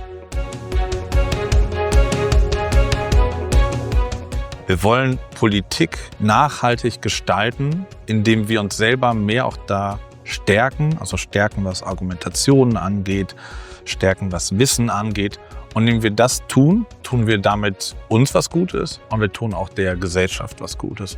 Wir wollen Politik nachhaltig gestalten, indem wir uns selber mehr auch da stärken, also stärken, was Argumentationen angeht, stärken, was Wissen angeht. Und indem wir das tun, tun wir damit uns was Gutes und wir tun auch der Gesellschaft was Gutes.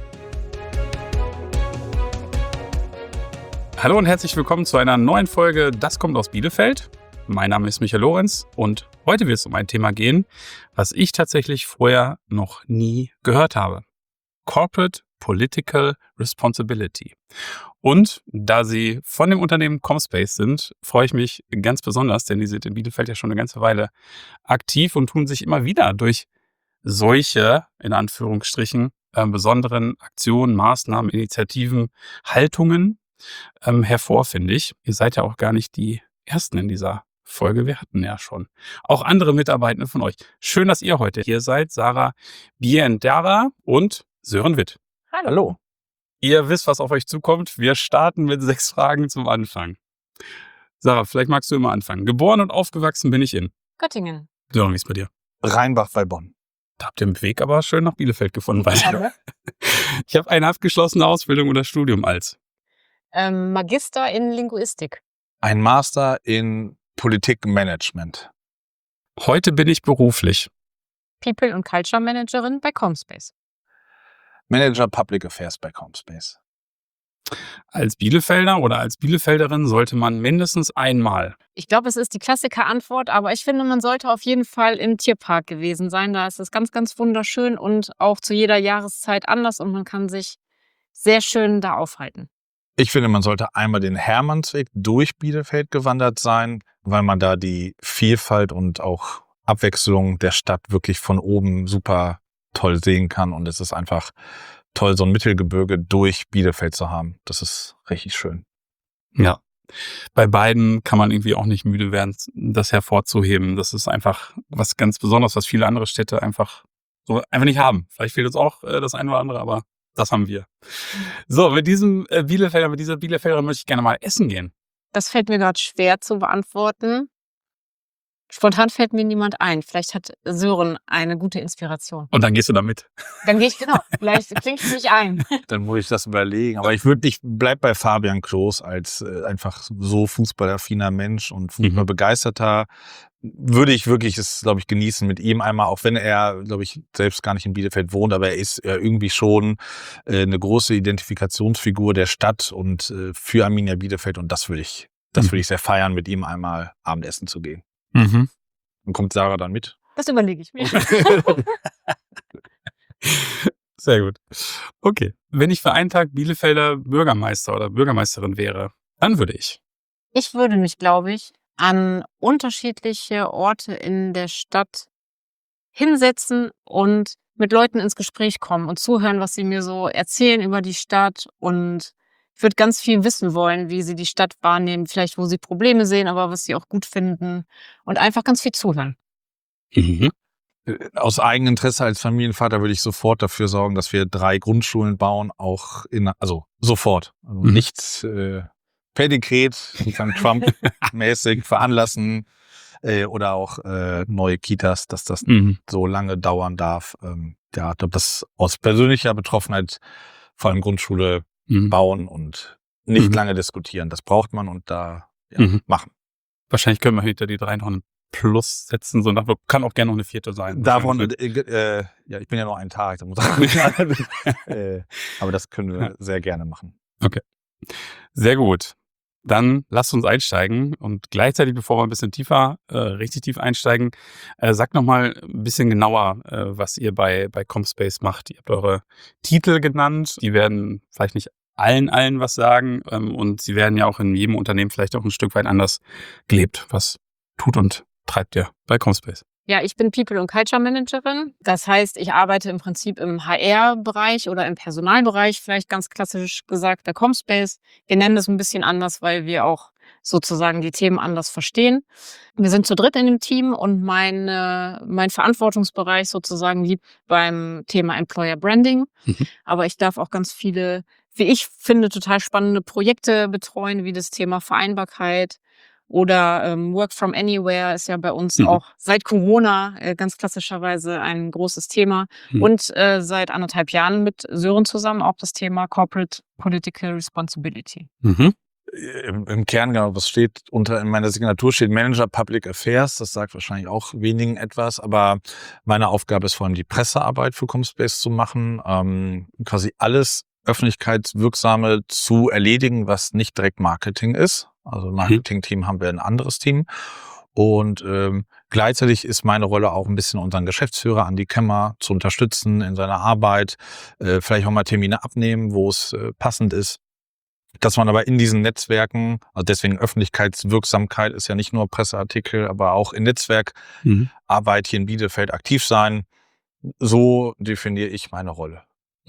Hallo und herzlich willkommen zu einer neuen Folge Das kommt aus Bielefeld. Mein Name ist Michael Lorenz und heute wird es um ein Thema gehen, was ich tatsächlich vorher noch nie gehört habe. Corporate Political Responsibility. Und da Sie von dem Unternehmen Comspace sind, freue ich mich ganz besonders, denn die sind in Bielefeld ja schon eine ganze Weile aktiv und tun sich immer wieder durch solche, in Anführungsstrichen, besonderen Aktionen, Maßnahmen, Initiativen, Haltungen hervor, finde ich. Ihr seid ja auch gar nicht die Ersten in dieser Folge. Wir hatten ja schon auch andere Mitarbeitende von euch. Schön, dass ihr heute hier seid. Sarah Biendara und Sören Witt. Hallo. Ihr wisst, was auf euch zukommt. Wir starten mit 6 Fragen zum Anfang. Sarah, vielleicht magst du immer anfangen. Geboren und aufgewachsen bin ich in Göttingen. Sören, wie ist bei dir? Rheinbach bei Bonn. Da habt ihr den Weg aber schön nach Bielefeld gefunden. Ja. Ich habe eine abgeschlossene Ausbildung oder Studium als Magister in Linguistik. Ein Master in Politikmanagement. Heute bin ich beruflich. People- und Culture Managerin bei Comspace. Manager Public Affairs bei Comspace. Als Bielefelder oder als Bielefelderin sollte man mindestens einmal. Ich glaube, es ist die Klassiker-Antwort, aber ich finde, man sollte auf jeden Fall im Tierpark gewesen sein. Da ist es ganz, ganz wunderschön und auch zu jeder Jahreszeit anders und man kann sich sehr schön da aufhalten. Ich finde, man sollte einmal den Hermannsweg durch Bielefeld gewandert sein, weil man da die Vielfalt und auch Abwechslung der Stadt wirklich von oben super toll sehen kann. Und es ist einfach toll, so ein Mittelgebirge durch Bielefeld zu haben. Das ist richtig schön. Ja. Bei beiden kann man irgendwie auch nicht müde werden, das hervorzuheben. Das ist einfach was ganz Besonderes, was viele andere Städte einfach nicht haben. Vielleicht fehlt uns auch das eine oder andere, aber das haben wir. So, mit dieser Bielefelder möchte ich gerne mal essen gehen. Das fällt mir gerade schwer zu beantworten. Spontan fällt mir niemand ein. Vielleicht hat Sören eine gute Inspiration. Und dann gehst du da mit. Dann gehe ich, genau, vielleicht klingt es mich ein. Dann muss ich das überlegen. Aber ich bleib bei Fabian Klos als einfach so fußballaffiner Mensch und fußballbegeisterter. Würde ich wirklich es, glaube ich, genießen mit ihm einmal, auch wenn er, glaube ich, selbst gar nicht in Bielefeld wohnt, aber er ist ja irgendwie schon eine große Identifikationsfigur der Stadt und für Arminia Bielefeld. Und das würde ich sehr feiern, mit ihm einmal Abendessen zu gehen. Mhm. Und kommt Sarah dann mit? Das überlege ich mir. Sehr gut. Okay. Wenn ich für einen Tag Bielefelder Bürgermeister oder Bürgermeisterin wäre, dann würde ich. Ich würde mich, glaube ich, an unterschiedliche Orte in der Stadt hinsetzen und mit Leuten ins Gespräch kommen und zuhören, was sie mir so erzählen über die Stadt. Und ich würde ganz viel wissen wollen, wie sie die Stadt wahrnehmen, vielleicht wo sie Probleme sehen, aber was sie auch gut finden und einfach ganz viel zuhören. Mhm. Aus Eigeninteresse als Familienvater würde ich sofort dafür sorgen, dass wir 3 Grundschulen bauen, also sofort. Also nichts per Dekret, sozusagen Trump-mäßig veranlassen oder auch neue Kitas, dass das so lange dauern darf. Ja, ich glaube, das aus persönlicher Betroffenheit, vor allem Grundschule bauen und nicht lange diskutieren. Das braucht man und da machen. Wahrscheinlich können wir hinter die 3 noch ein Plus setzen, so kann auch gerne noch eine 4. sein. Davon, ich bin ja noch einen Tag, da muss aber das können wir sehr gerne machen. Okay, sehr gut. Dann lasst uns einsteigen und gleichzeitig, bevor wir ein bisschen tiefer, richtig tief einsteigen, sagt nochmal ein bisschen genauer, was ihr bei Comspace macht. Ihr habt eure Titel genannt, die werden vielleicht nicht allen was sagen und sie werden ja auch in jedem Unternehmen vielleicht auch ein Stück weit anders gelebt. Was tut und treibt ihr bei Comspace? Ja, ich bin People- und Culture Managerin. Das heißt, ich arbeite im Prinzip im HR-Bereich oder im Personalbereich, vielleicht ganz klassisch gesagt bei Comspace. Wir nennen das ein bisschen anders, weil wir auch sozusagen die Themen anders verstehen. Wir sind zu dritt in dem Team und mein Verantwortungsbereich sozusagen liegt beim Thema Employer Branding. Aber ich darf auch ganz viele, wie ich finde, total spannende Projekte betreuen, wie das Thema Vereinbarkeit Oder Work from Anywhere ist ja bei uns auch seit Corona ganz klassischerweise ein großes Thema. Und seit 1,5 Jahren mit Sören zusammen auch das Thema Corporate Political Responsibility. Im Kern, genau, was steht in meiner Signatur steht Manager Public Affairs. Das sagt wahrscheinlich auch wenigen etwas, aber meine Aufgabe ist vor allem die Pressearbeit für Comspace zu machen, quasi alles Öffentlichkeitswirksame zu erledigen, was nicht direkt Marketing ist. Also im Marketing-Team haben wir ein anderes Team. Und gleichzeitig ist meine Rolle auch ein bisschen unseren Geschäftsführer Andi Kemmer zu unterstützen in seiner Arbeit, vielleicht auch mal Termine abnehmen, wo es passend ist. Dass man aber in diesen Netzwerken, also deswegen Öffentlichkeitswirksamkeit ist ja nicht nur Presseartikel, aber auch in Netzwerkarbeit hier in Bielefeld aktiv sein. So definiere ich meine Rolle.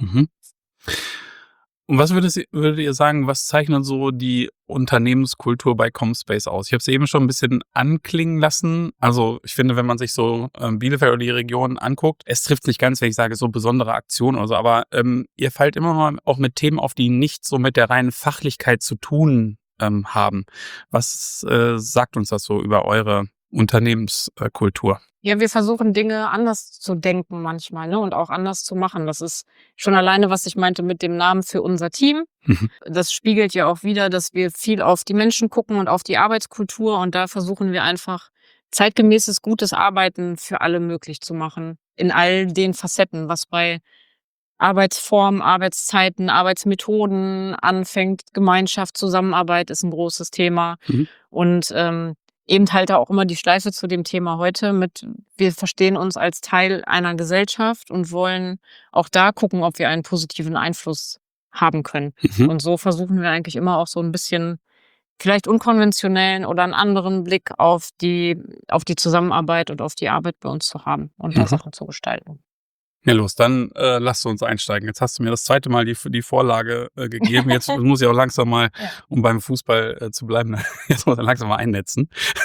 Und was würdet ihr sagen, was zeichnet so die Unternehmenskultur bei Comspace aus? Ich habe es eben schon ein bisschen anklingen lassen. Also ich finde, wenn man sich so Bielefeld oder die Region anguckt, es trifft nicht ganz, wenn ich sage, so besondere Aktionen oder so, aber ihr fallt immer mal auch mit Themen auf, die nicht so mit der reinen Fachlichkeit zu tun haben. Was sagt uns das so über eure Unternehmenskultur? Ja, wir versuchen Dinge anders zu denken manchmal, ne, und auch anders zu machen. Das ist schon alleine, was ich meinte mit dem Namen für unser Team. Das spiegelt ja auch wieder, dass wir viel auf die Menschen gucken und auf die Arbeitskultur. Und da versuchen wir einfach zeitgemäßes, gutes Arbeiten für alle möglich zu machen. In all den Facetten, was bei Arbeitsformen, Arbeitszeiten, Arbeitsmethoden anfängt. Gemeinschaft, Zusammenarbeit ist ein großes Thema. Und eben halt auch immer die Schleife zu dem Thema heute mit, wir verstehen uns als Teil einer Gesellschaft und wollen auch da gucken, ob wir einen positiven Einfluss haben können. Und so versuchen wir eigentlich immer auch so ein bisschen vielleicht unkonventionellen oder einen anderen Blick auf die Zusammenarbeit und auf die Arbeit bei uns zu haben und da Sachen zu gestalten. Ja, los, dann lasst uns einsteigen. Jetzt hast du mir das zweite Mal die Vorlage gegeben. Jetzt muss ich auch langsam mal, um beim Fußball zu bleiben, jetzt muss ich langsam mal einnetzen.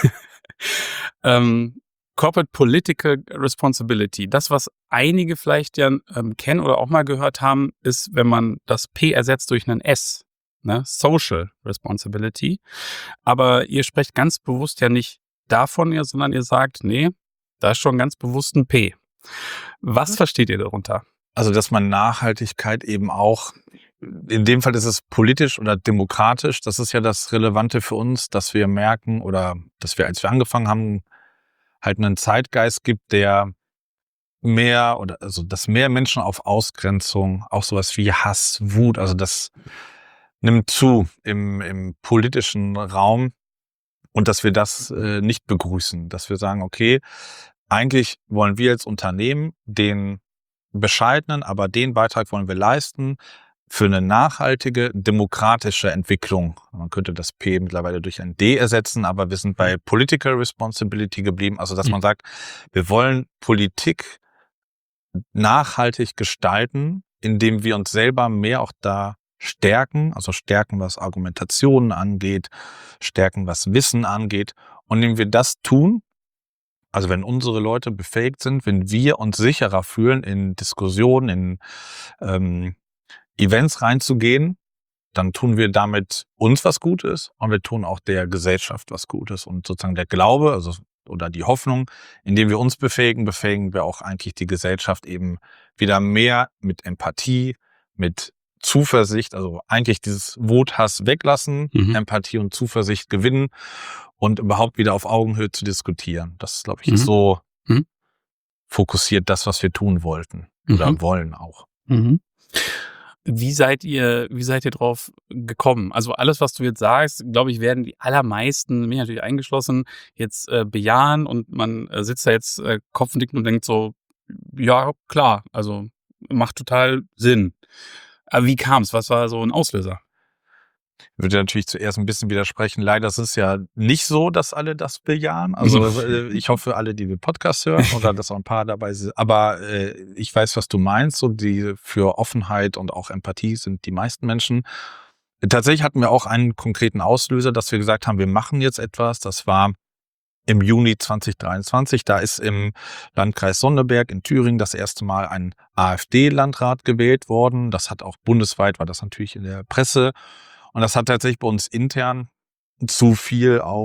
Corporate Political Responsibility. Das, was einige vielleicht ja kennen oder auch mal gehört haben, ist, wenn man das P ersetzt durch ein S. Ne? Social Responsibility. Aber ihr sprecht ganz bewusst ja nicht davon, sondern ihr sagt, nee, da ist schon ganz bewusst ein P. Was versteht ihr darunter? Also, dass man Nachhaltigkeit eben auch, in dem Fall ist es politisch oder demokratisch, das ist ja das Relevante für uns, dass wir merken oder dass wir, als wir angefangen haben, halt einen Zeitgeist gibt, der mehr oder also dass mehr Menschen auf Ausgrenzung, auch sowas wie Hass, Wut, also das nimmt zu im politischen Raum und dass wir das nicht begrüßen, dass wir sagen, okay, eigentlich wollen wir als Unternehmen den bescheidenen, aber den Beitrag wollen wir leisten für eine nachhaltige, demokratische Entwicklung. Man könnte das P mittlerweile durch ein D ersetzen, aber wir sind bei Political Responsibility geblieben. Also, dass man sagt, wir wollen Politik nachhaltig gestalten, indem wir uns selber mehr auch da stärken, also stärken, was Argumentationen angeht, stärken, was Wissen angeht. Und indem wir das tun, also wenn unsere Leute befähigt sind, wenn wir uns sicherer fühlen, in Diskussionen, in Events reinzugehen, dann tun wir damit uns was Gutes und wir tun auch der Gesellschaft was Gutes. Und sozusagen der Glaube, also oder die Hoffnung, indem wir uns befähigen wir auch eigentlich die Gesellschaft eben wieder mehr mit Empathie, mit Zuversicht, also eigentlich dieses Wut, Hass weglassen, Empathie und Zuversicht gewinnen und überhaupt wieder auf Augenhöhe zu diskutieren. Das, glaube ich, ist so fokussiert das, was wir tun wollten oder wollen auch. Wie seid ihr drauf gekommen? Also alles, was du jetzt sagst, glaube ich, werden die allermeisten, mich natürlich eingeschlossen, jetzt bejahen und man sitzt da jetzt kopfnickend und denkt so, ja, klar, also macht total Sinn. Aber wie kam es? Was war so ein Auslöser? Ich würde natürlich zuerst ein bisschen widersprechen. Leider ist es ja nicht so, dass alle das bejahen. Also ich hoffe, alle, die den Podcast hören oder dass auch ein paar dabei sind. Aber ich weiß, was du meinst. So die für Offenheit und auch Empathie sind die meisten Menschen. Tatsächlich hatten wir auch einen konkreten Auslöser, dass wir gesagt haben, wir machen jetzt etwas. Das war im Juni 2023. Da ist im Landkreis Sonneberg in Thüringen das erste Mal ein AfD-Landrat gewählt worden. Das hat auch bundesweit, war das natürlich in der Presse. Und das hat tatsächlich bei uns intern zu viel auch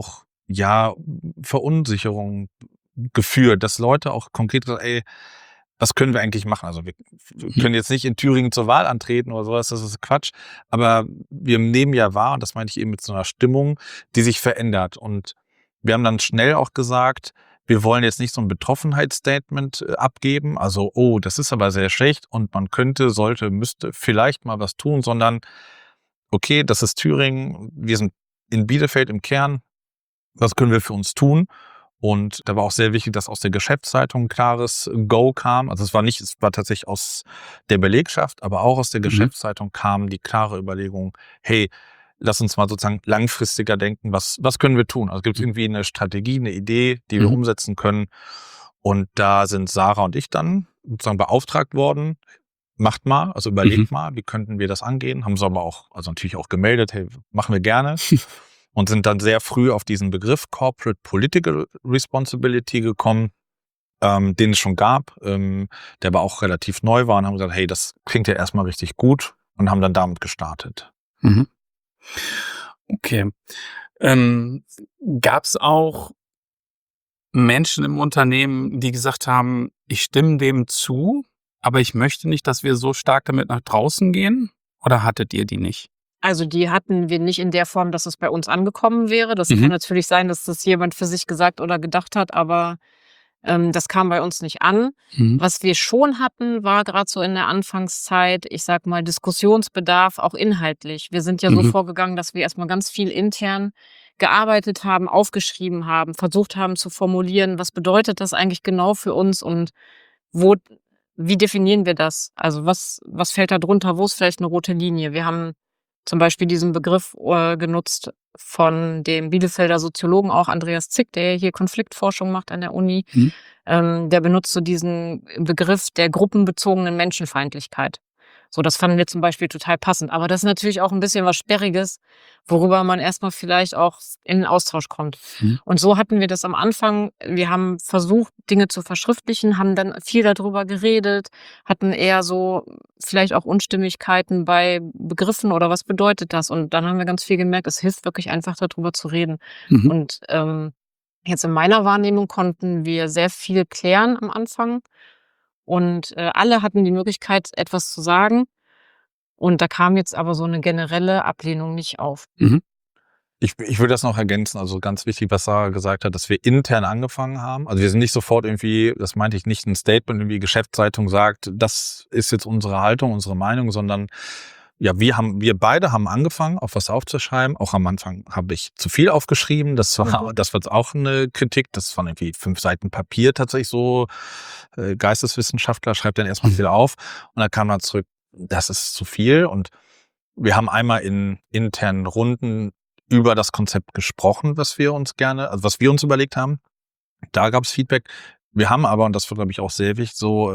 Verunsicherung geführt, dass Leute auch konkret sagen, ey, was können wir eigentlich machen? Also wir können jetzt nicht in Thüringen zur Wahl antreten oder sowas, das ist Quatsch. Aber wir nehmen ja wahr, und das meine ich eben mit so einer Stimmung, die sich verändert. Und wir haben dann schnell auch gesagt, wir wollen jetzt nicht so ein Betroffenheitsstatement abgeben, also, oh, das ist aber sehr schlecht und man könnte, sollte, müsste vielleicht mal was tun, sondern, okay, das ist Thüringen, wir sind in Bielefeld im Kern, was können wir für uns tun? Und da war auch sehr wichtig, dass aus der Geschäftszeitung ein klares Go kam. Also es war tatsächlich aus der Belegschaft, aber auch aus der Geschäftszeitung kam die klare Überlegung, hey, lass uns mal sozusagen langfristiger denken, was können wir tun? Also gibt es irgendwie eine Strategie, eine Idee, die wir umsetzen können? Und da sind Sarah und ich dann sozusagen beauftragt worden, macht mal, also überlegt mal, wie könnten wir das angehen? Haben sie aber auch, also natürlich auch gemeldet, hey, machen wir gerne. Und sind dann sehr früh auf diesen Begriff Corporate Political Responsibility gekommen, den es schon gab, der aber auch relativ neu war und haben gesagt, hey, das klingt ja erstmal richtig gut und haben dann damit gestartet. Okay. Gab es auch Menschen im Unternehmen, die gesagt haben, ich stimme dem zu, aber ich möchte nicht, dass wir so stark damit nach draußen gehen? Oder hattet ihr die nicht? Also die hatten wir nicht in der Form, dass es bei uns angekommen wäre. Das kann natürlich sein, dass das jemand für sich gesagt oder gedacht hat, aber das kam bei uns nicht an. Was wir schon hatten, war gerade so in der Anfangszeit, ich sag mal, Diskussionsbedarf, auch inhaltlich. Wir sind ja so vorgegangen, dass wir erstmal ganz viel intern gearbeitet haben, aufgeschrieben haben, versucht haben zu formulieren, was bedeutet das eigentlich genau für uns und wie definieren wir das? Also was fällt da drunter? Wo ist vielleicht eine rote Linie? Wir haben zum Beispiel diesen Begriff genutzt von dem Bielefelder Soziologen, auch Andreas Zick, der hier Konfliktforschung macht an der Uni. Der benutzt so diesen Begriff der gruppenbezogenen Menschenfeindlichkeit. So, das fanden wir zum Beispiel total passend. Aber das ist natürlich auch ein bisschen was Sperriges, worüber man erstmal vielleicht auch in den Austausch kommt. Und so hatten wir das am Anfang. Wir haben versucht, Dinge zu verschriftlichen, haben dann viel darüber geredet, hatten eher so vielleicht auch Unstimmigkeiten bei Begriffen oder was bedeutet das? Und dann haben wir ganz viel gemerkt, es hilft wirklich einfach darüber zu reden. Und jetzt in meiner Wahrnehmung konnten wir sehr viel klären am Anfang. Und alle hatten die Möglichkeit, etwas zu sagen. Und da kam jetzt aber so eine generelle Ablehnung nicht auf. Ich würde das noch ergänzen, also ganz wichtig, was Sarah gesagt hat, dass wir intern angefangen haben. Also wir sind nicht sofort irgendwie, das meinte ich nicht, ein Statement, irgendwie Geschäftszeitung sagt, das ist jetzt unsere Haltung, unsere Meinung, sondern ja, wir beide haben angefangen, auf was aufzuschreiben. Auch am Anfang habe ich zu viel aufgeschrieben. Das war auch eine Kritik. Das waren irgendwie 5 Seiten Papier tatsächlich so. Geisteswissenschaftler schreibt dann erstmal viel auf. Und dann kam dann zurück, das ist zu viel. Und wir haben einmal in internen Runden über das Konzept gesprochen, was wir uns überlegt haben. Da gab es Feedback. Wir haben aber, und das war, glaube ich, auch sehr wichtig, so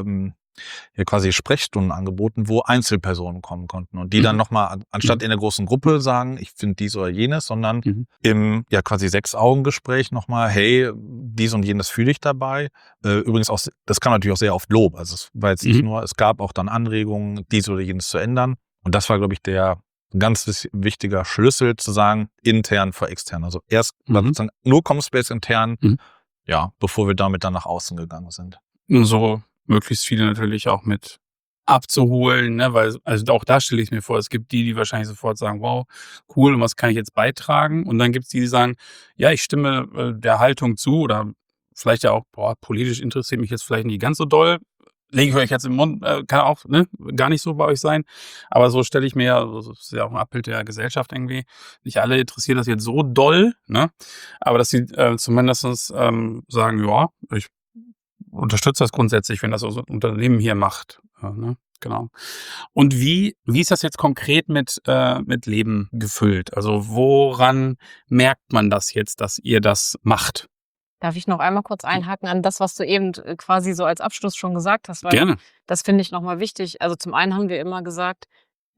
quasi Sprechstunden angeboten, wo Einzelpersonen kommen konnten und die dann nochmal, anstatt in der großen Gruppe sagen, ich finde dies oder jenes, sondern im quasi 6-Augen-Gespräch nochmal, hey, dies und jenes fühle ich dabei. Übrigens auch, das kam natürlich auch sehr oft Lob. Also es war jetzt nicht nur, es gab auch dann Anregungen, dies oder jenes zu ändern. Und das war, glaube ich, der ganz wichtiger Schlüssel zu sagen, intern vor extern. Also erst sozusagen nur Comspace intern, bevor wir damit dann nach außen gegangen sind. So möglichst viele natürlich auch mit abzuholen, ne? Weil, also auch da stelle ich mir vor, es gibt die wahrscheinlich sofort sagen, wow, cool, und was kann ich jetzt beitragen? Und dann gibt es die sagen, ja, ich stimme der Haltung zu oder vielleicht ja auch, politisch interessiert mich jetzt vielleicht nicht ganz so doll. Lege ich euch jetzt im Mund, kann auch gar nicht so bei euch sein. Aber so stelle ich mir, das ist ja auch ein Abbild der Gesellschaft irgendwie, nicht alle interessiert das jetzt so doll, ne? Aber dass sie zumindest sagen, ja, ich unterstütze das grundsätzlich, wenn das so ein Unternehmen hier macht. Ne? Genau. Und wie ist das jetzt konkret mit Leben gefüllt? Also woran merkt man das jetzt, dass ihr das macht? Darf ich noch einmal kurz einhaken an das, was du eben quasi so als Abschluss schon gesagt hast? Weil Gerne. Das finde ich nochmal wichtig. Also zum einen haben wir immer gesagt,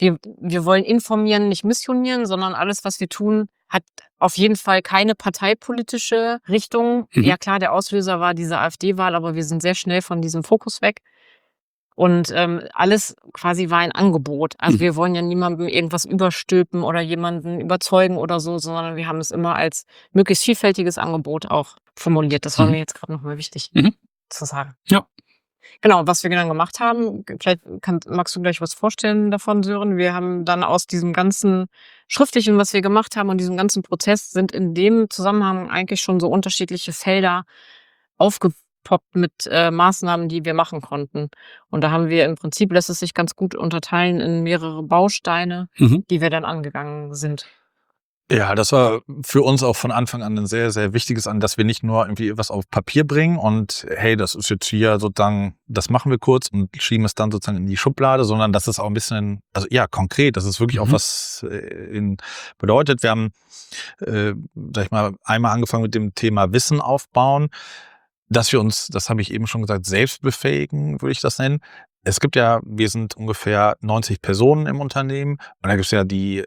wir wollen informieren, nicht missionieren, sondern alles, was wir tun, hat auf jeden Fall keine parteipolitische Richtung. Ja klar, der Auslöser war diese AfD-Wahl, aber wir sind sehr schnell von diesem Fokus weg. Und alles quasi war ein Angebot. Also wir wollen ja niemandem irgendwas überstülpen oder jemanden überzeugen oder so, sondern wir haben es immer als möglichst vielfältiges Angebot auch formuliert. Das war mir jetzt gerade nochmal wichtig zu sagen. Ja. Genau, was wir dann gemacht haben, vielleicht magst du gleich was vorstellen davon, Sören. Wir haben dann aus diesem ganzen Schriftlichen, was wir gemacht haben und diesem ganzen Prozess, sind in dem Zusammenhang eigentlich schon so unterschiedliche Felder aufgepoppt mit Maßnahmen, die wir machen konnten. Und da haben wir im Prinzip, lässt es sich ganz gut unterteilen in mehrere Bausteine, die wir dann angegangen sind. Ja, das war für uns auch von Anfang an ein sehr, sehr wichtiges dass wir nicht nur irgendwie was auf Papier bringen und hey, das ist jetzt hier sozusagen, das machen wir kurz und schieben es dann sozusagen in die Schublade, sondern das ist auch ein bisschen, also ja, konkret, das ist wirklich auch was bedeutet. Wir haben, sag ich mal, einmal angefangen mit dem Thema Wissen aufbauen, dass wir uns, das habe ich eben schon gesagt, selbst befähigen, würde ich das nennen. Es gibt ja, wir sind ungefähr 90 Personen im Unternehmen und da gibt es ja die,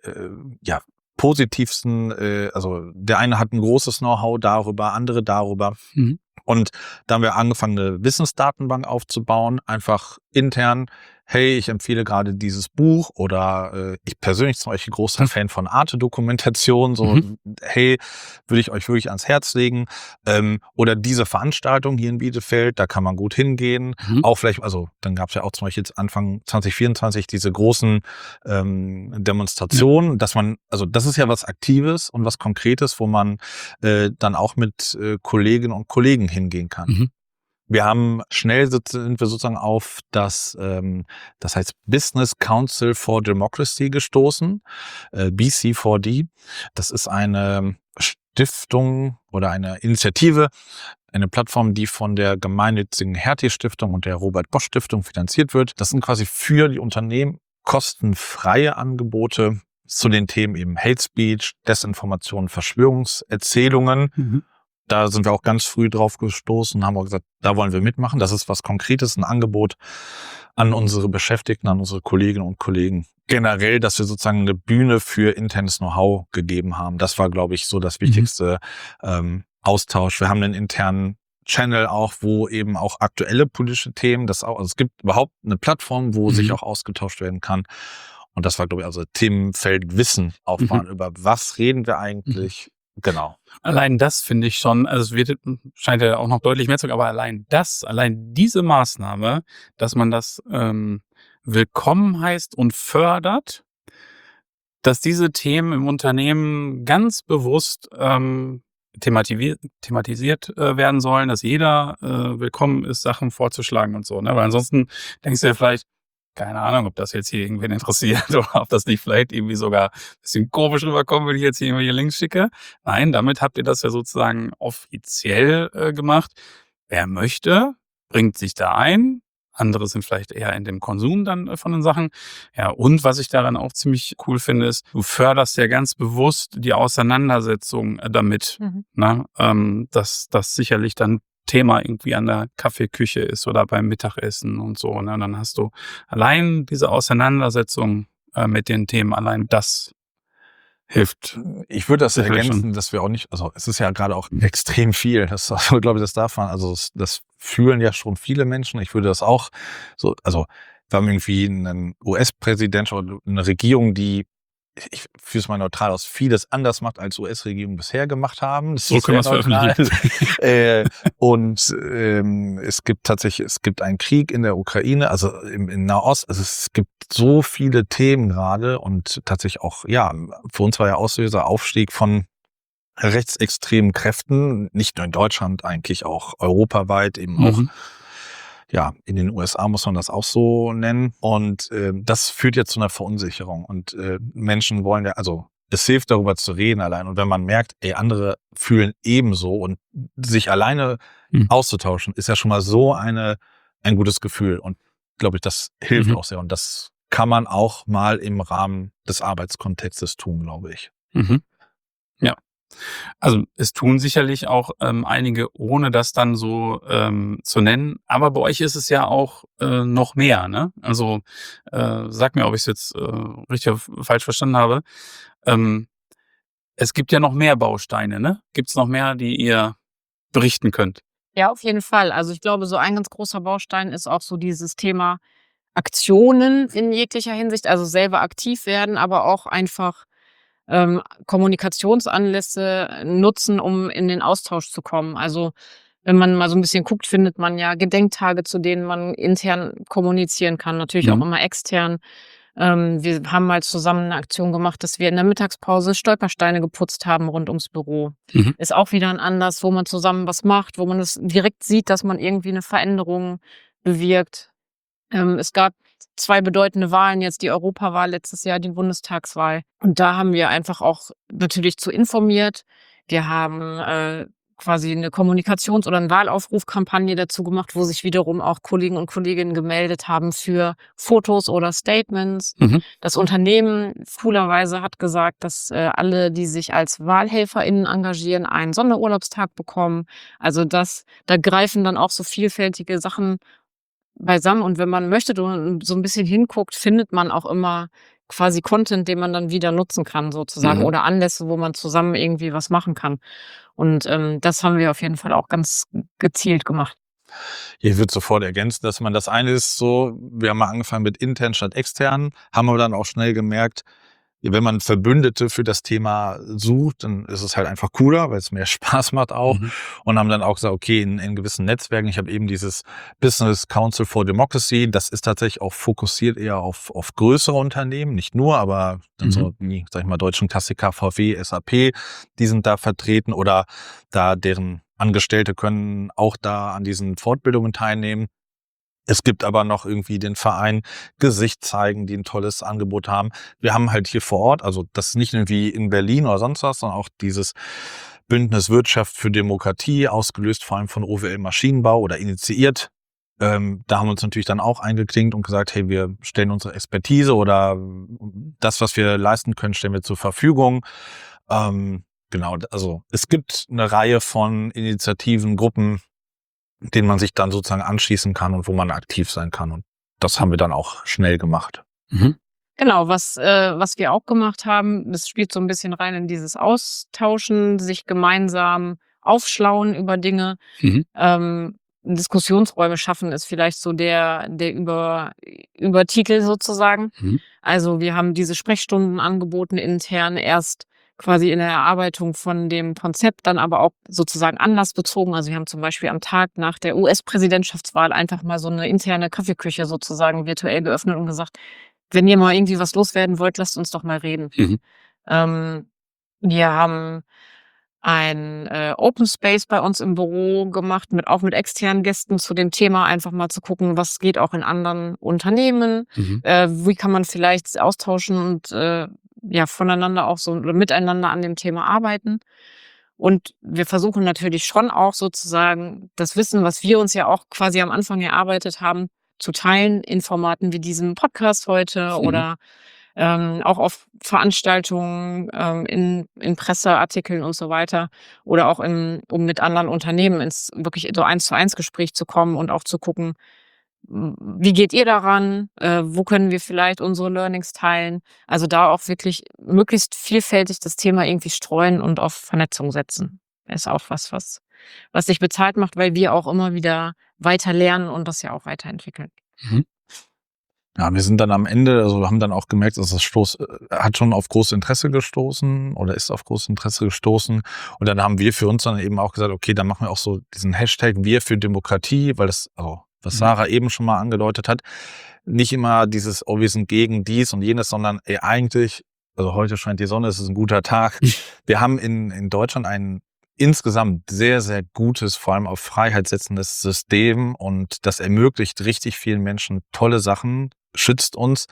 positivsten, also der eine hat ein großes Know-how darüber, andere darüber. Und da haben wir angefangen, eine Wissensdatenbank aufzubauen, einfach intern. Hey, ich empfehle gerade dieses Buch oder ich persönlich zum Beispiel großer Fan von Arte-Dokumentation, so hey, würde ich euch wirklich ans Herz legen. Oder diese Veranstaltung hier in Bielefeld, da kann man gut hingehen. Auch vielleicht, also dann gab es ja auch zum Beispiel jetzt Anfang 2024 diese großen Demonstrationen, dass man, also das ist ja was Aktives und was Konkretes, wo man dann auch mit Kolleginnen und Kollegen hingehen kann. Wir haben sind wir sozusagen auf das heißt Business Council for Democracy gestoßen, BC4D. Das ist eine Stiftung oder eine Initiative, eine Plattform, die von der gemeinnützigen Hertie-Stiftung und der Robert-Bosch-Stiftung finanziert wird. Das sind quasi für die Unternehmen kostenfreie Angebote zu den Themen eben Hate Speech, Desinformation, Verschwörungserzählungen. Da sind wir auch ganz früh drauf gestoßen und haben auch gesagt, da wollen wir mitmachen. Das ist was Konkretes, ein Angebot an unsere Beschäftigten, an unsere Kolleginnen und Kollegen. Generell, dass wir sozusagen eine Bühne für internes Know-how gegeben haben. Das war, glaube ich, so das wichtigste Austausch. Wir haben einen internen Channel auch, wo eben auch aktuelle politische Themen, also es gibt überhaupt eine Plattform, wo sich auch ausgetauscht werden kann. Und das war, glaube ich, also Themenfeld Wissen aufbauen. Über was reden wir eigentlich? Genau. Allein das finde ich schon, also es scheint ja auch noch deutlich mehr zu gehen, aber allein diese Maßnahme, dass man das willkommen heißt und fördert, dass diese Themen im Unternehmen ganz bewusst thematisiert werden sollen, dass jeder willkommen ist, Sachen vorzuschlagen und so, ne? Weil ansonsten denkst du ja vielleicht, keine Ahnung, ob das jetzt hier irgendwen interessiert oder ob das nicht vielleicht irgendwie sogar ein bisschen komisch rüberkommt, wenn ich jetzt hier irgendwelche Links schicke. Nein, damit habt ihr das ja sozusagen offiziell gemacht. Wer möchte, bringt sich da ein. Andere sind vielleicht eher in dem Konsum dann von den Sachen. Ja, und was ich daran auch ziemlich cool finde, ist, du förderst ja ganz bewusst die Auseinandersetzung damit. Ne? Dass das sicherlich dann Thema irgendwie an der Kaffeeküche ist oder beim Mittagessen und so. Ne? Dann hast du allein diese Auseinandersetzung mit den Themen, allein das hilft. Ich würde das ergänzen, dass wir auch nicht, also es ist ja gerade auch extrem viel. Das, also, glaube ich, das darf man, also das fühlen ja schon viele Menschen. Ich würde das auch so, also wir haben irgendwie einen US-Präsident oder eine Regierung, die, ich führe es mal neutral aus, vieles anders macht, als US-Regierungen bisher gemacht haben. Das so können wir es veröffentlichen. Und es gibt einen Krieg in der Ukraine, also in Nahost. Also es gibt so viele Themen gerade und tatsächlich auch, ja, für uns war ja Auslöser Aufstieg von rechtsextremen Kräften, nicht nur in Deutschland, eigentlich auch europaweit, eben auch ja, in den USA muss man das auch so nennen. Und das führt jetzt zu einer Verunsicherung. Und Menschen wollen ja, also es hilft, darüber zu reden allein. Und wenn man merkt, andere fühlen ebenso und sich alleine auszutauschen, ist ja schon mal so ein gutes Gefühl. Und glaube ich, das hilft auch sehr. Und das kann man auch mal im Rahmen des Arbeitskontextes tun, glaube ich. Ja. Also es tun sicherlich auch einige, ohne das dann so zu nennen. Aber bei euch ist es ja auch noch mehr, ne? Also sag mir, ob ich es jetzt richtig oder falsch verstanden habe. Es gibt ja noch mehr Bausteine, ne? Gibt es noch mehr, die ihr berichten könnt? Ja, auf jeden Fall. Also ich glaube, so ein ganz großer Baustein ist auch so dieses Thema Aktionen in jeglicher Hinsicht, also selber aktiv werden, aber auch einfach Kommunikationsanlässe nutzen, um in den Austausch zu kommen. Also wenn man mal so ein bisschen guckt, findet man ja Gedenktage, zu denen man intern kommunizieren kann, natürlich auch Mhm. immer extern. Wir haben mal zusammen eine Aktion gemacht, dass wir in der Mittagspause Stolpersteine geputzt haben rund ums Büro. Mhm. Ist auch wieder ein Anlass, wo man zusammen was macht, wo man es direkt sieht, dass man irgendwie eine Veränderung bewirkt. Es gab 2 bedeutende Wahlen jetzt, die Europawahl letztes Jahr, die Bundestagswahl. Und da haben wir einfach auch natürlich zu informiert. Wir haben, quasi eine Kommunikations oder 'n Wahlaufrufkampagne dazu gemacht, wo sich wiederum auch Kollegen und Kolleginnen gemeldet haben für Fotos oder Statements. Mhm. Das Unternehmen coolerweise hat gesagt, dass, alle, die sich als WahlhelferInnen engagieren, einen Sonderurlaubstag bekommen. Also da greifen dann auch so vielfältige Sachen beisammen, und wenn man möchte und so ein bisschen hinguckt, findet man auch immer quasi Content, den man dann wieder nutzen kann sozusagen, Mhm. oder Anlässe, wo man zusammen irgendwie was machen kann. Und, das haben wir auf jeden Fall auch ganz gezielt gemacht. Ich würde sofort ergänzen, dass man das eine ist so, wir haben mal angefangen mit intern statt extern, haben aber dann auch schnell gemerkt, wenn man Verbündete für das Thema sucht, dann ist es halt einfach cooler, weil es mehr Spaß macht auch. Mhm. Und haben dann auch gesagt, okay, in gewissen Netzwerken, ich habe eben dieses Business Council for Democracy, das ist tatsächlich auch fokussiert eher auf größere Unternehmen, nicht nur, aber dann so wie, sag ich mal, deutschen Klassiker, VW, SAP, die sind da vertreten oder da deren Angestellte können auch da an diesen Fortbildungen teilnehmen. Es gibt aber noch irgendwie den Verein Gesicht zeigen, die ein tolles Angebot haben. Wir haben halt hier vor Ort, also das ist nicht irgendwie in Berlin oder sonst was, sondern auch dieses Bündnis Wirtschaft für Demokratie, ausgelöst vor allem von OWL Maschinenbau oder initiiert. Da haben wir uns natürlich dann auch eingeklinkt und gesagt, hey, wir stellen unsere Expertise oder das, was wir leisten können, stellen wir zur Verfügung. Genau, also es gibt eine Reihe von Initiativen, Gruppen, denen man sich dann sozusagen anschließen kann und wo man aktiv sein kann. Und das haben wir dann auch schnell gemacht. Mhm. Genau, was wir auch gemacht haben, das spielt so ein bisschen rein in dieses Austauschen, sich gemeinsam aufschlauen über Dinge. Mhm. Diskussionsräume schaffen ist vielleicht so der Übertitel sozusagen. Mhm. Also, wir haben diese Sprechstunden angeboten intern, erst quasi in der Erarbeitung von dem Konzept, dann aber auch sozusagen anlassbezogen. Also, wir haben zum Beispiel am Tag nach der US-Präsidentschaftswahl einfach mal so eine interne Kaffeeküche sozusagen virtuell geöffnet und gesagt: „Wenn ihr mal irgendwie was loswerden wollt, lasst uns doch mal reden." Mhm. Ähm, Wir haben ein, Open Space bei uns im Büro gemacht, mit externen Gästen zu dem Thema, einfach mal zu gucken, was geht auch in anderen Unternehmen, Mhm. wie kann man vielleicht austauschen und, ja, voneinander auch so oder miteinander an dem Thema arbeiten. Und wir versuchen natürlich schon auch sozusagen das Wissen, was wir uns ja auch quasi am Anfang erarbeitet haben, zu teilen in Formaten wie diesem Podcast heute Mhm. oder auch auf Veranstaltungen, in Presseartikeln und so weiter, oder auch um mit anderen Unternehmen ins wirklich so Eins-zu-eins Gespräch zu kommen und auch zu gucken, wie geht ihr daran? Wo können wir vielleicht unsere Learnings teilen? Also da auch wirklich möglichst vielfältig das Thema irgendwie streuen und auf Vernetzung setzen. Ist auch was sich bezahlt macht, weil wir auch immer wieder weiter lernen und das ja auch weiterentwickeln. Mhm. Ja, wir sind dann am Ende, also haben dann auch gemerkt, dass das hat schon auf großes Interesse gestoßen oder ist auf großes Interesse gestoßen. Und dann haben wir für uns dann eben auch gesagt, okay, dann machen wir auch so diesen Hashtag Wir für Demokratie, weil das, also was Mhm. Sarah eben schon mal angedeutet hat, nicht immer dieses, oh, wir sind gegen dies und jenes, sondern ey, eigentlich, also heute scheint die Sonne, es ist ein guter Tag. Wir haben in Deutschland ein insgesamt sehr, sehr gutes, vor allem auf Freiheit setzendes System und das ermöglicht richtig vielen Menschen tolle Sachen, schützt uns.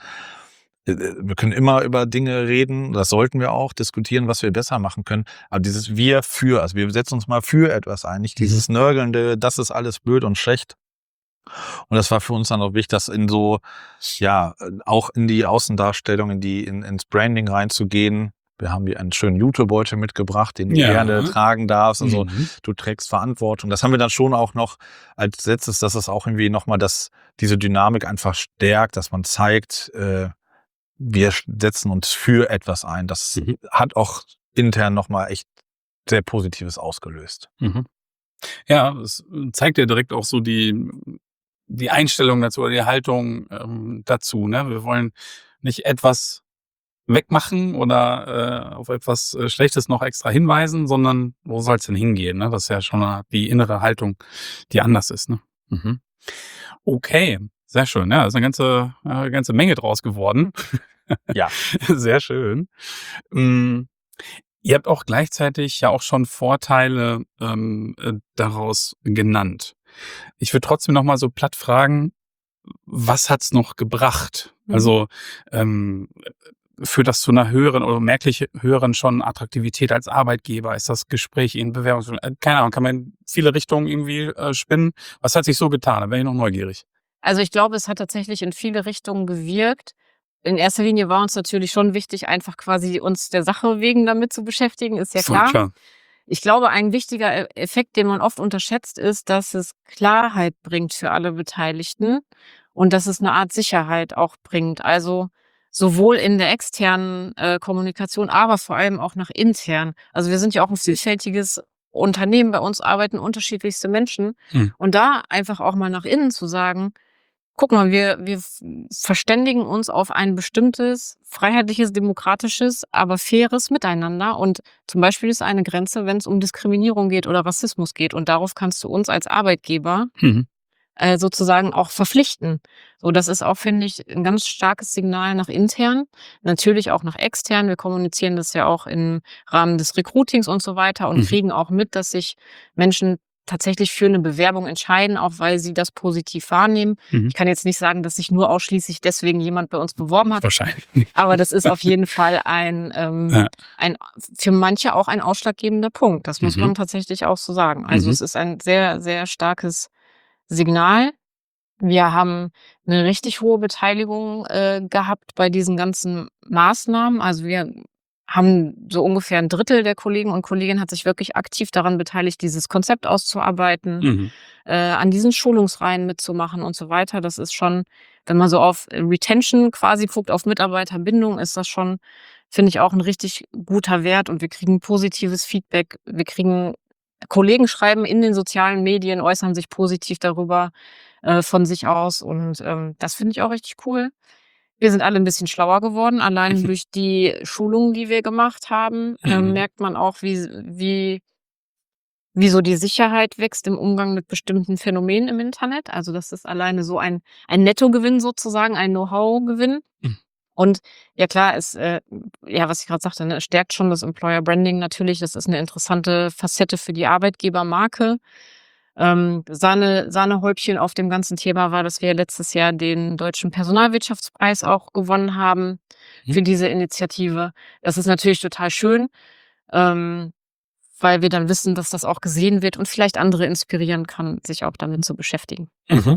Wir können immer über Dinge reden, das sollten wir auch, diskutieren, was wir besser machen können. Aber dieses Wir für, also wir setzen uns mal für etwas ein, nicht dieses nörgelnde, das ist alles blöd und schlecht. Und das war für uns dann auch wichtig, das in so, ja, auch in die Außendarstellung, ins Branding reinzugehen. Wir haben hier einen schönen Jutebeutel mitgebracht, den du Ja. gerne tragen darfst. Also Mhm. du trägst Verantwortung. Das haben wir dann schon auch noch als letztes, dass es auch irgendwie nochmal diese Dynamik einfach stärkt, dass man zeigt, wir setzen uns für etwas ein. Das Mhm. hat auch intern nochmal echt sehr Positives ausgelöst. Mhm. Ja, es zeigt ja direkt auch so die Einstellung dazu oder die Haltung dazu. Ne? Wir wollen nicht etwas wegmachen oder auf etwas Schlechtes noch extra hinweisen, sondern wo soll es denn hingehen? Ne? Das ist ja schon die innere Haltung, die anders ist. Ne? Mhm. Okay, sehr schön. Ja, ist eine ganze Menge draus geworden. Ja. Sehr schön. Ihr habt auch gleichzeitig ja auch schon Vorteile daraus genannt. Ich würde trotzdem noch mal so platt fragen, was hat's noch gebracht? Also führt das zu einer höheren oder merklich höheren schon Attraktivität als Arbeitgeber? Ist das Gespräch in Bewerbungs... keine Ahnung, kann man in viele Richtungen irgendwie spinnen? Was hat sich so getan? Da wäre ich noch neugierig. Also ich glaube, es hat tatsächlich in viele Richtungen gewirkt. In erster Linie war uns natürlich schon wichtig, einfach quasi uns der Sache wegen damit zu beschäftigen, ist ja Voll klar. Ich glaube, ein wichtiger Effekt, den man oft unterschätzt, ist, dass es Klarheit bringt für alle Beteiligten und dass es eine Art Sicherheit auch bringt. Also sowohl in der externen Kommunikation, aber vor allem auch nach intern. Also wir sind ja auch ein vielfältiges Unternehmen, bei uns arbeiten unterschiedlichste Menschen. Und da einfach auch mal nach innen zu sagen, guck mal, wir verständigen uns auf ein bestimmtes, freiheitliches, demokratisches, aber faires Miteinander. Und zum Beispiel ist eine Grenze, wenn es um Diskriminierung geht oder Rassismus geht. Und darauf kannst du uns als Arbeitgeber sozusagen auch verpflichten. So, das ist auch, finde ich, ein ganz starkes Signal nach intern, natürlich auch nach extern. Wir kommunizieren das ja auch im Rahmen des Recruitings und so weiter und kriegen auch mit, dass sich Menschen tatsächlich für eine Bewerbung entscheiden, auch weil sie das positiv wahrnehmen. Ich kann jetzt nicht sagen, dass sich nur ausschließlich deswegen jemand bei uns beworben hat. Wahrscheinlich. Aber das ist auf jeden Fall ein für manche auch ein ausschlaggebender Punkt. Das muss man tatsächlich auch so sagen. Also es ist ein sehr, sehr starkes Signal. Wir haben eine richtig hohe Beteiligung gehabt bei diesen ganzen Maßnahmen. Also wir haben so ungefähr ein Drittel der Kollegen und Kolleginnen hat sich wirklich aktiv daran beteiligt, dieses Konzept auszuarbeiten, an diesen Schulungsreihen mitzumachen und so weiter. Das ist schon, wenn man so auf Retention quasi guckt, auf Mitarbeiterbindung, ist das schon, finde ich, auch ein richtig guter Wert. Und wir kriegen positives Feedback. Kollegen schreiben in den sozialen Medien, äußern sich positiv darüber von sich aus. Und das finde ich auch richtig cool. Wir sind alle ein bisschen schlauer geworden. Allein durch die Schulungen, die wir gemacht haben, merkt man auch, wie so die Sicherheit wächst im Umgang mit bestimmten Phänomenen im Internet. Also das ist alleine so ein Nettogewinn sozusagen, ein Know-how-Gewinn. Und ja klar, was ich gerade sagte, ne, es stärkt schon das Employer Branding natürlich. Das ist eine interessante Facette für die Arbeitgebermarke. Sahnehäubchen auf dem ganzen Thema war, dass wir letztes Jahr den Deutschen Personalwirtschaftspreis auch gewonnen haben für diese Initiative. Das ist natürlich total schön, weil wir dann wissen, dass das auch gesehen wird und vielleicht andere inspirieren kann, sich auch damit zu beschäftigen.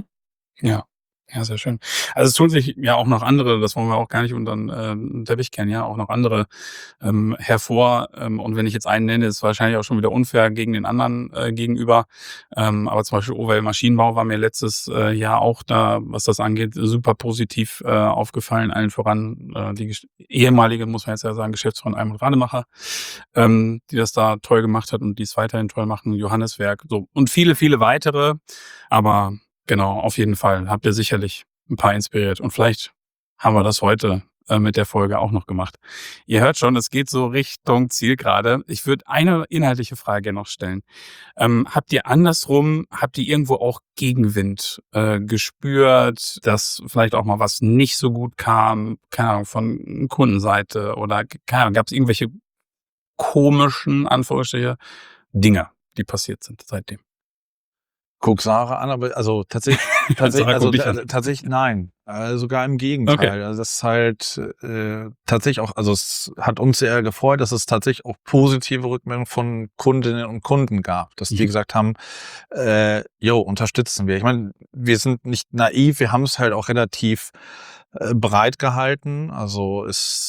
Ja, sehr schön. Also es tun sich ja auch noch andere, das wollen wir auch gar nicht unter den Teppich kennen, ja, auch noch andere hervor. Und wenn ich jetzt einen nenne, ist es wahrscheinlich auch schon wieder unfair gegen den anderen gegenüber. Aber zum Beispiel OWL Maschinenbau war mir letztes Jahr auch da, was das angeht, super positiv aufgefallen. Allen voran die ehemalige, muss man jetzt ja sagen, Geschäftsführerin Almut Rademacher, die das da toll gemacht hat und die es weiterhin toll machen, Johanneswerk, so und viele, viele weitere. Aber genau, auf jeden Fall habt ihr sicherlich ein paar inspiriert. Und vielleicht haben wir das heute mit der Folge auch noch gemacht. Ihr hört schon, es geht so Richtung Zielgerade. Ich würde eine inhaltliche Frage noch stellen. Habt ihr irgendwo auch Gegenwind gespürt, dass vielleicht auch mal was nicht so gut kam, keine Ahnung, von Kundenseite oder keine Ahnung, gab es irgendwelche komischen, Anführungsstriche, Dinge, die passiert sind seitdem? Guck Sarah an, aber also tatsächlich nein. Sogar im Gegenteil. Okay. Also das ist halt tatsächlich auch, also es hat uns sehr gefreut, dass es tatsächlich auch positive Rückmeldungen von Kundinnen und Kunden gab, dass die gesagt haben, unterstützen wir. Ich meine, wir sind nicht naiv, wir haben es halt auch relativ breit gehalten. Also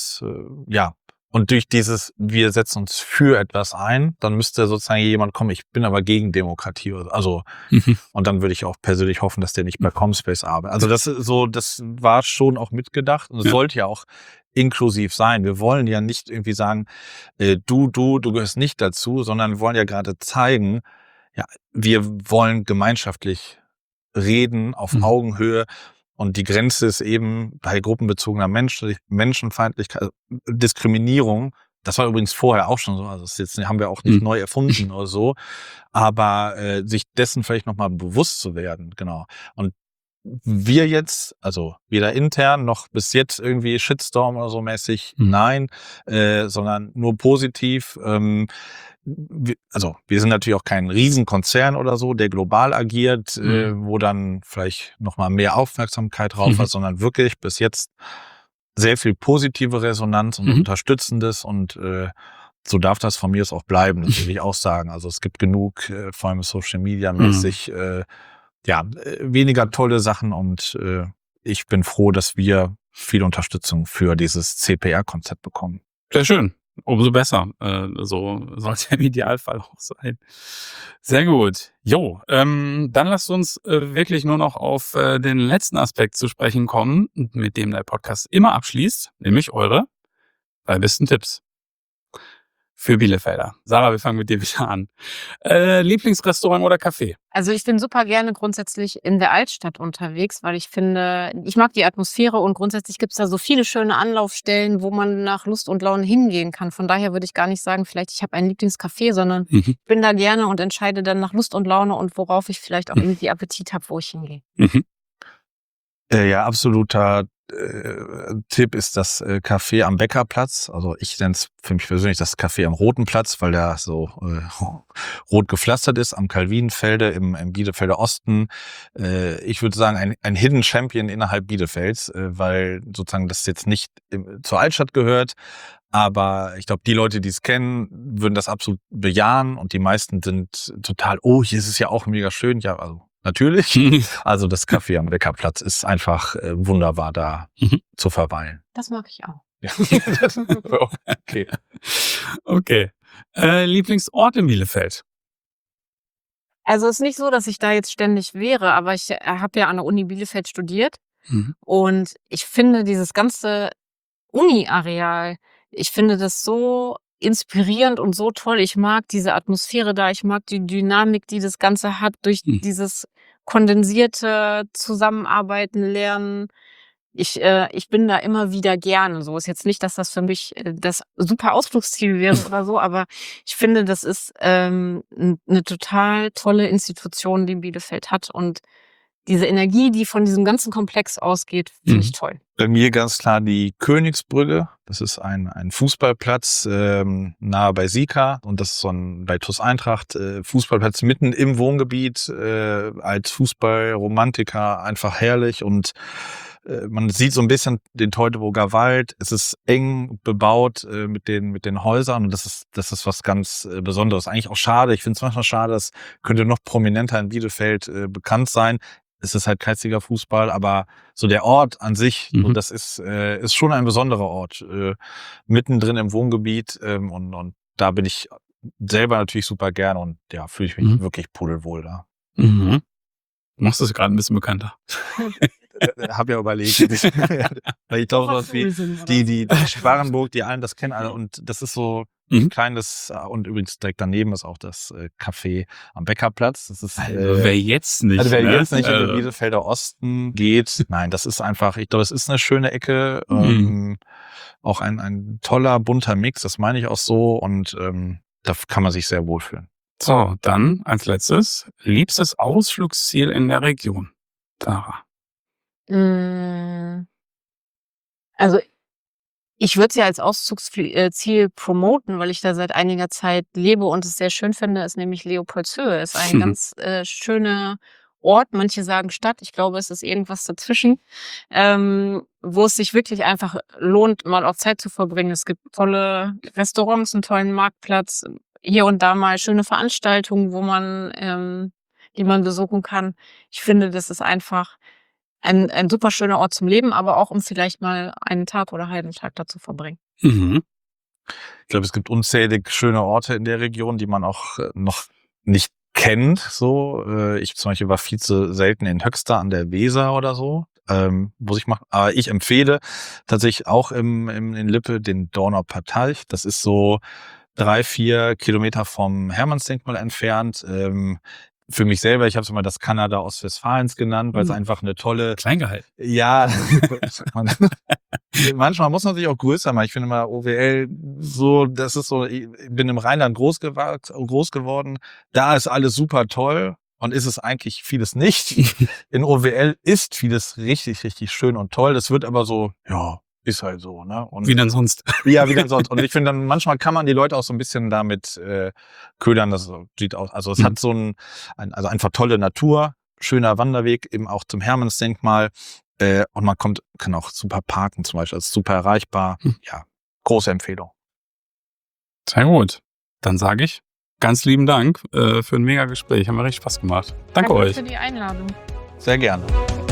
und durch dieses, wir setzen uns für etwas ein, dann müsste sozusagen jemand kommen, ich bin aber gegen Demokratie. Also, und dann würde ich auch persönlich hoffen, dass der nicht bei Comspace arbeitet. Also das war schon auch mitgedacht und es sollte ja auch inklusiv sein. Wir wollen ja nicht irgendwie sagen, du gehörst nicht dazu, sondern wir wollen ja gerade zeigen, ja, wir wollen gemeinschaftlich reden auf Augenhöhe. Und die Grenze ist eben bei gruppenbezogener Menschenfeindlichkeit, Diskriminierung. Das war übrigens vorher auch schon so. Also das jetzt haben wir auch nicht neu erfunden oder so. Aber sich dessen vielleicht nochmal bewusst zu werden, genau. Und wir jetzt, also weder intern noch bis jetzt irgendwie Shitstorm oder so mäßig, nein, sondern nur positiv. Wir sind natürlich auch kein Riesenkonzern oder so, der global agiert, wo dann vielleicht nochmal mehr Aufmerksamkeit drauf hat, sondern wirklich bis jetzt sehr viel positive Resonanz und Unterstützendes und so darf das von mir aus auch bleiben, das will ich auch sagen. Also es gibt genug, vor allem Social Media mäßig, weniger tolle Sachen und ich bin froh, dass wir viel Unterstützung für dieses CPR-Konzept bekommen. Sehr schön. Umso besser. So soll es ja im Idealfall auch sein. Sehr gut. Jo, dann lasst uns wirklich nur noch auf den letzten Aspekt zu sprechen kommen, mit dem der Podcast immer abschließt, nämlich eure 3 besten Tipps für Bielefelder. Sarah, wir fangen mit dir wieder an. Lieblingsrestaurant oder Café? Also ich bin super gerne grundsätzlich in der Altstadt unterwegs, weil ich finde, ich mag die Atmosphäre und grundsätzlich gibt es da so viele schöne Anlaufstellen, wo man nach Lust und Laune hingehen kann. Von daher würde ich gar nicht sagen, vielleicht ich habe ein Lieblingscafé, sondern ich bin da gerne und entscheide dann nach Lust und Laune und worauf ich vielleicht auch irgendwie Appetit habe, wo ich hingehe. Ja, absoluter Tipp ist das Café am Bäckerplatz. Also ich nenne es für mich persönlich das Café am Roten Platz, weil der so rot gepflastert ist am Calvinenfelde im Bielefelder Osten. Ich würde sagen ein Hidden Champion innerhalb Bielefelds, weil sozusagen das jetzt nicht zur Altstadt gehört. Aber ich glaube, die Leute, die es kennen, würden das absolut bejahen und die meisten sind total, hier ist es ja auch mega schön. Ja, also natürlich. Also das Café am Bäckerplatz ist einfach wunderbar da zu verweilen. Das mag ich auch. Ja. Okay. Lieblingsort in Bielefeld? Also es ist nicht so, dass ich da jetzt ständig wäre, aber ich habe ja an der Uni Bielefeld studiert und ich finde dieses ganze Uni-Areal, ich finde das so inspirierend und so toll. Ich mag diese Atmosphäre da, ich mag die Dynamik, die das Ganze hat, durch dieses kondensierte Zusammenarbeiten, Lernen. Ich bin da immer wieder gerne. So ist jetzt nicht, dass das für mich das super Ausflugsziel wäre oder so, aber ich finde, das ist eine total tolle Institution, die Bielefeld hat und diese Energie, die von diesem ganzen Komplex ausgeht, finde ich toll. Bei mir ganz klar die Königsbrücke. Das ist ein Fußballplatz nahe bei Sika und das ist so ein bei TuS Eintracht Fußballplatz mitten im Wohngebiet. Als Fußballromantiker einfach herrlich und man sieht so ein bisschen den Teutoburger Wald. Es ist eng bebaut mit den Häusern und das ist was ganz Besonderes. Eigentlich auch schade. Ich finde es manchmal schade, das könnte noch prominenter in Bielefeld bekannt sein. Es ist halt keiziger Fußball, aber so der Ort an sich, so das ist schon ein besonderer Ort, mittendrin im Wohngebiet und da bin ich selber natürlich super gerne und ja, fühle ich mich wirklich pudelwohl da. Machst du es gerade ein bisschen bekannter? Hab ja überlegt, weil ich glaube, die Sparrenburg, die allen das kennen alle und das ist so ein kleines und übrigens direkt daneben ist auch das Café am Bäckerplatz. Das ist wer jetzt nicht, in den Bielefelder Osten geht, nein, das ist einfach, ich glaube, es ist eine schöne Ecke, auch ein toller bunter Mix, das meine ich auch so und da kann man sich sehr wohlfühlen. So, dann als letztes liebstes Ausflugsziel in der Region. Sarah. Also ich würde es ja als Auszugsziel promoten, weil ich da seit einiger Zeit lebe und es sehr schön finde, ist nämlich Leopoldshöhe. Ist ein ganz schöner Ort. Manche sagen Stadt. Ich glaube, es ist irgendwas dazwischen, wo es sich wirklich einfach lohnt, mal auch Zeit zu verbringen. Es gibt tolle Restaurants, einen tollen Marktplatz, hier und da mal schöne Veranstaltungen, die man besuchen kann. Ich finde, das ist einfach ein super schöner Ort zum Leben, aber auch um vielleicht mal einen Tag oder einen halben Tag da zu verbringen. Ich glaube, es gibt unzählige schöne Orte in der Region, die man auch noch nicht kennt. So, ich zum Beispiel war viel zu selten in Höxter an der Weser oder so. Muss ich machen. Aber ich empfehle tatsächlich auch in Lippe den Dornauer Teich. Das ist so 3-4 Kilometer vom Hermannsdenkmal entfernt. für mich selber, ich habe es immer das Kanada Ostwestfalens genannt, weil es einfach eine tolle... Kleingehalt. Ja, manchmal muss man sich auch größer machen. Ich finde immer OWL so, das ist so, ich bin im Rheinland groß geworden. Da ist alles super toll und ist es eigentlich vieles nicht. In OWL ist vieles richtig, richtig schön und toll. Das wird aber so, ja, ist halt so, ne? Und Wie denn sonst? ja, wie denn sonst. Und ich finde dann, manchmal kann man die Leute auch so ein bisschen damit ködern. Das sieht aus. Also es hat so also einfach tolle Natur, schöner Wanderweg, eben auch zum Hermannsdenkmal. Und man kann auch super parken zum Beispiel. Also super erreichbar. Ja, große Empfehlung. Sehr gut. Dann sage ich ganz lieben Dank für ein mega Gespräch. Haben wir richtig Spaß gemacht. Danke euch. für die Einladung. Sehr gerne.